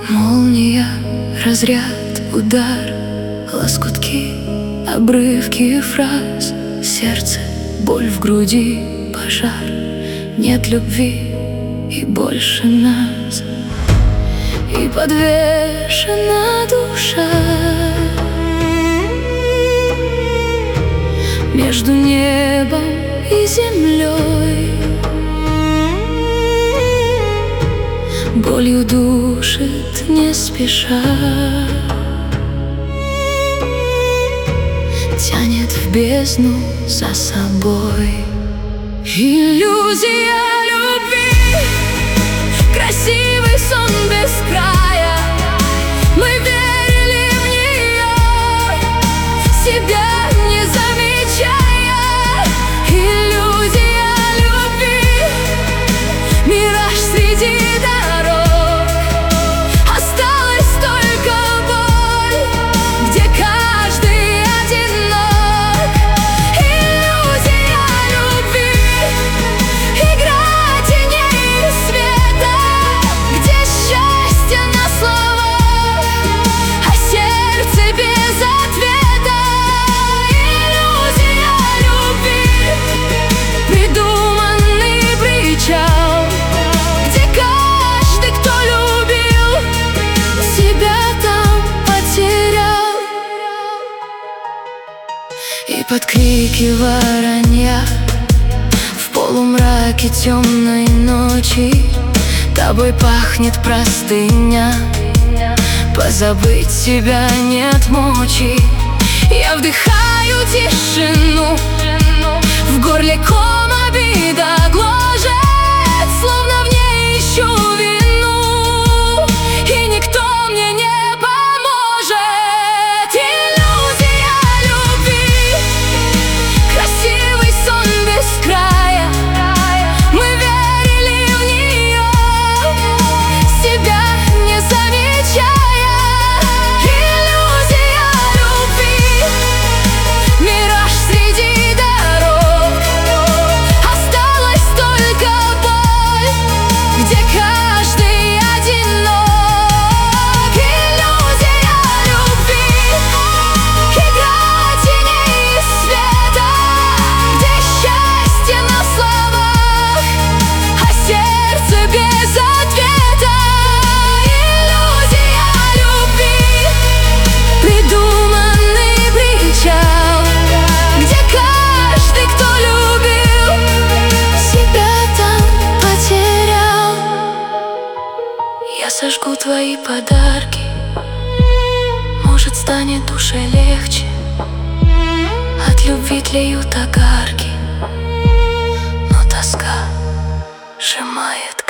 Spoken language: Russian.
Молния, разряд, удар, лоскутки, обрывки фраз, сердце, боль в груди, пожар. Нет любви и больше нас, и подвешена душа между небом и землей. Болью душит не спеша, тянет в бездну за собой. Иллюзия любви, красивый сон без края. Мы верили в нее, себя не замечая. Иллюзия любви, мираж среди дорог. Осталась только боль, где каждый одинок. Иллюзия любви, игра теней и света, где счастье на словах, а сердце без ответа. Иллюзия любви, придуманный причал, где каждый, кто любил, себя там потерял. И под крики воронья в полумраке темной ночи тобой пахнет простыня. Позабыть тебя нет мочи. Я вдыхаю тишину, в горле ком, обида гложет, словно в ней ищу вину, и никто мне не поможет. Иллюзия любви, красивый сон без края. Мы верили в нее, себя не замечая. Иллюзия любви, мираж среди дорог. Осталась только боль, где каждый одинок. Иллюзия любви, игра теней и света, где счастье на словах, а сердце без ответа. Иллюзия любви, придуманный причал, где каждый, кто любил, себя там потерял. Я сожгу твои подарки, может, станет душе легче. От любви тлеют огарки, но тоска сжимает